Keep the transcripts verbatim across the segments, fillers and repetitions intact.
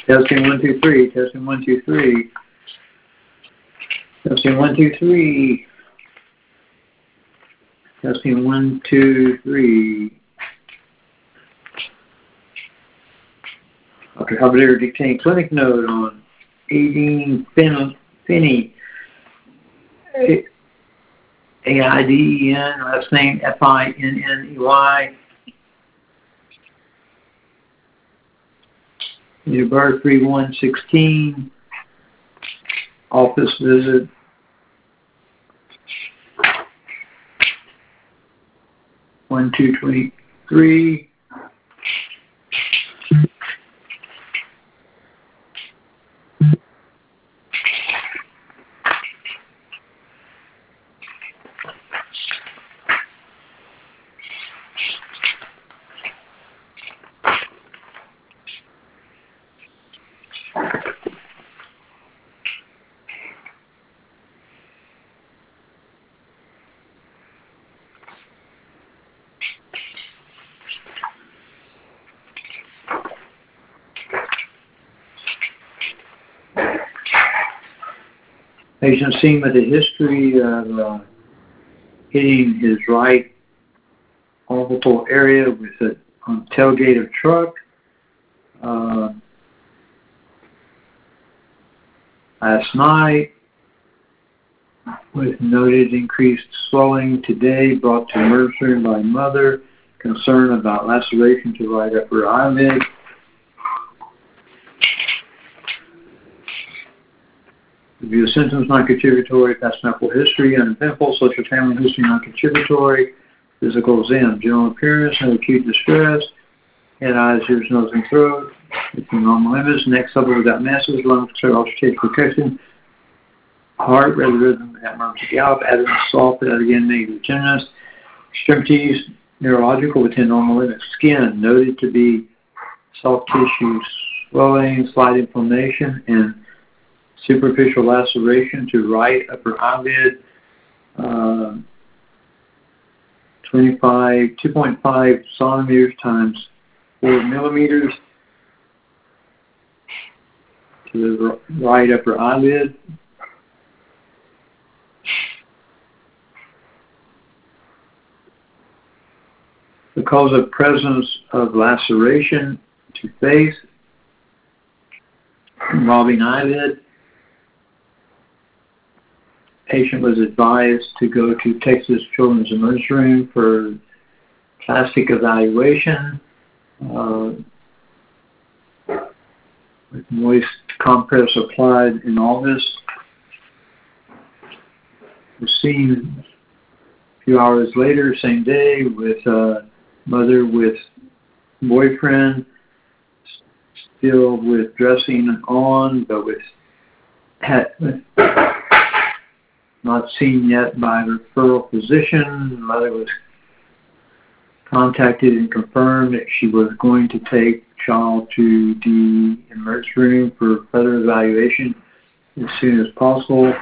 Testing one, two, three. Testing one, two, three. Testing one, two, three. Testing one, two, three. Doctor Habedaer dictating clinic note on Aideen Finney. A I D E N, last name F I N N E Y. Date of birth three one sixteen. Office visit one two twenty-three. Patient seen with a history of uh, hitting his right orbital area with a on tailgate of truck. Uh, last night, with noted increased swelling today, brought to emergency room by mother. Concern about laceration to right upper eyelid. Review symptoms, non-contributory, past medical history, uneventful, social family history, non-contributory, physical exam, general appearance, no acute distress, head, eyes, ears, nose, and throat, within normal limits, neck suburb without masses, lung, altercation, protection, heart, regular rhythm, abnormal gallop, abdomen soft, that again, negative gymnast, extremities, neurological within normal limits, skin, noted to be soft tissue swelling, slight inflammation, and superficial laceration to right upper eyelid, uh, twenty-five, two point five centimeters times four millimeters to the right upper eyelid. The cause of presence of laceration to face involving eyelid. Patient was advised to go to Texas Children's Emergency Room for plastic evaluation uh, with moist compress applied in August. Was seen a few hours later, same day, with uh, mother with boyfriend, still with dressing on, but with hat. Not seen yet by referral physician. Mother was contacted and confirmed that she was going to take child to the emergency room for further evaluation as soon as possible.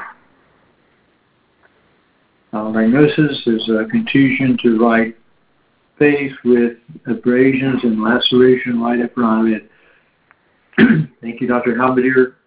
Uh, diagnosis is a contusion to right face with abrasions and laceration right upper eyelid. Thank you, Doctor Habedaer.